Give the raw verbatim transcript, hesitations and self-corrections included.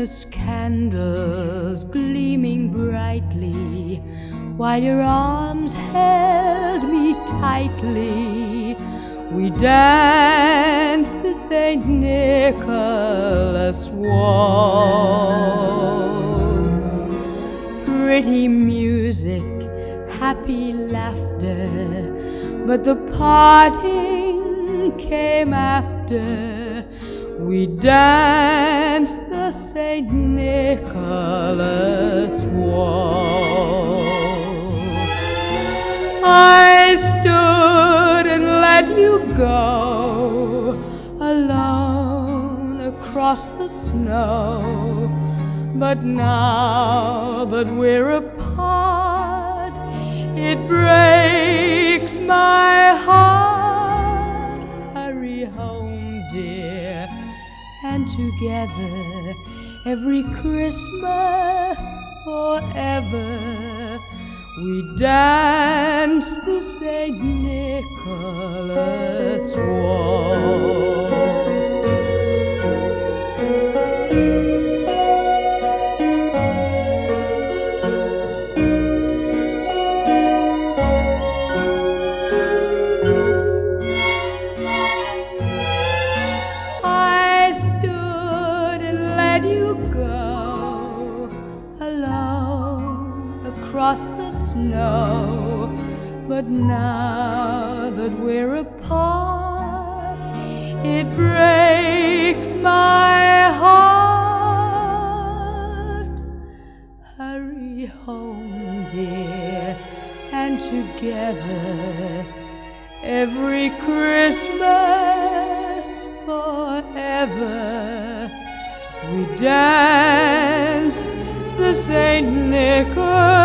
Christmas candles gleaming brightly, while your arms held me tightly. We danced the Saint Nicholas waltz. Pretty music, happy laughter, but the parting came after. We danced the Saint Nicholas waltz. I stood and let you go alone across the snow, but now that we're apart, it breaks my heart. Hurry home, dear, and together every Christmas forever we dance the Saint Nicholas waltz. Across the snow, but now that we're apart, it breaks my heart. Hurry home, dear, and together every Christmas forever we dance the Saint Nicholas